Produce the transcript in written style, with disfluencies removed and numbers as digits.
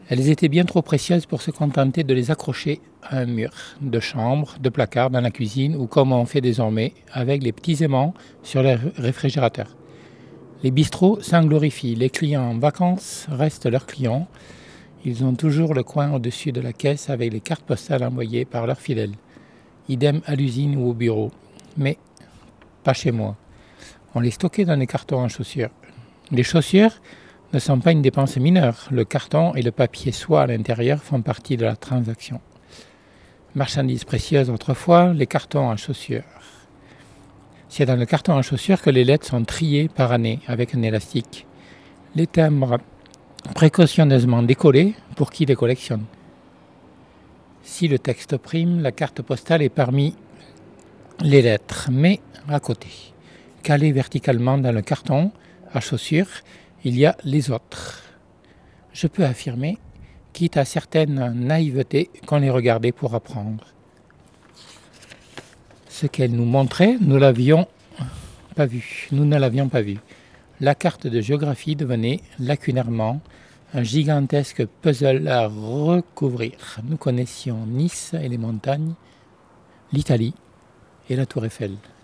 Elles étaient bien trop précieuses pour se contenter de les accrocher à un mur de chambre, de placard dans la cuisine ou comme on fait désormais avec les petits aimants sur les réfrigérateurs. Les bistrots s'en glorifient, les clients en vacances restent leurs clients. Ils ont toujours le coin au-dessus de la caisse avec les cartes postales envoyées par leurs fidèles. Idem à l'usine ou au bureau. Mais pas chez moi. On les stockait dans des cartons en chaussures. Les chaussures ne sont pas une dépense mineure. Le carton et le papier soie à l'intérieur font partie de la transaction. Marchandise précieuse autrefois, les cartons en chaussures. C'est dans le carton en chaussures que les lettres sont triées par année avec un élastique. Les timbres précautionneusement décollés pour qui les collectionne. Si le texte prime, la carte postale est parmi les lettres, mais à côté. Calé verticalement dans le carton à chaussures, il y a les autres. Je peux affirmer, quitte à certaines naïvetés, qu'on les regardait pour apprendre. Ce qu'elle nous montrait, nous ne l'avions pas vu. La carte de géographie devenait lacunairement un gigantesque puzzle à recouvrir. Nous connaissions Nice et les montagnes, l'Italie et la Tour Eiffel.